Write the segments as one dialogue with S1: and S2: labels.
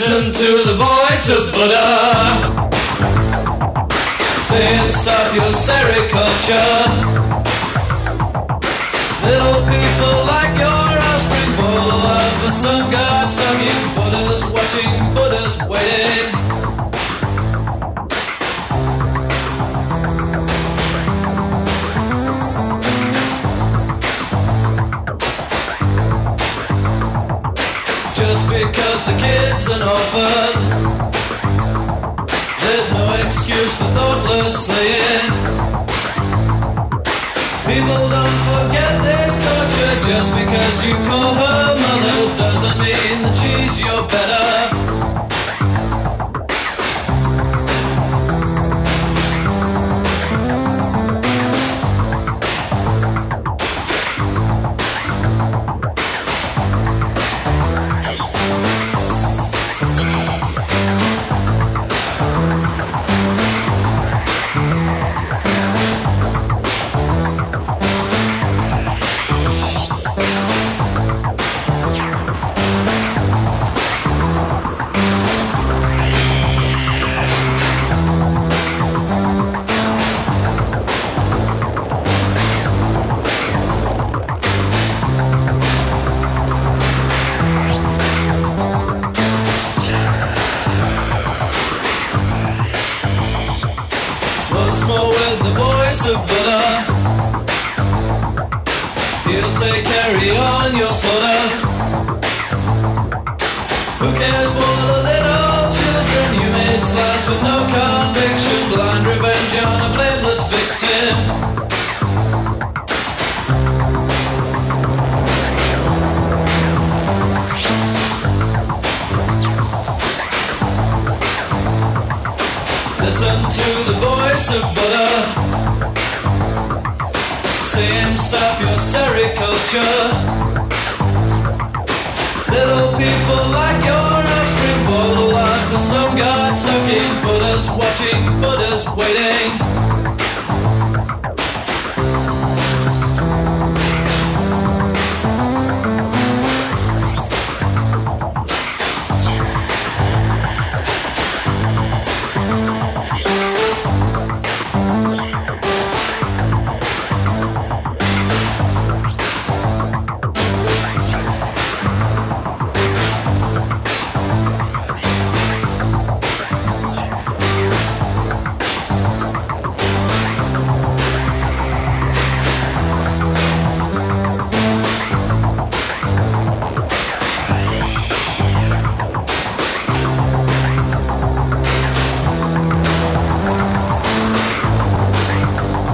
S1: Listen to the voice of Buddha saying stop your sericulture. Little people like your offspring full of the sun god studying Buddhas, watching Buddhas waiting. Just because the kid's an orphan, there's no excuse for thoughtless saying. People don't forget there's torture. Just because you call her mother doesn't mean that she's your better. Once more with the voice of Buddha, he'll say carry on your slaughter. Who cares for the little children you may slice with no conviction? Blind revenge on a blameless victim. Listen to the voice of Buddha saying stop your sericulture. Little people like your offspring boil the life for some god stuck in Buddhas, watching Buddhas waiting.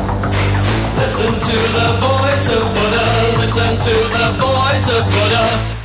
S1: Listen to the voice of Buddha. Listen to the voice of Buddha.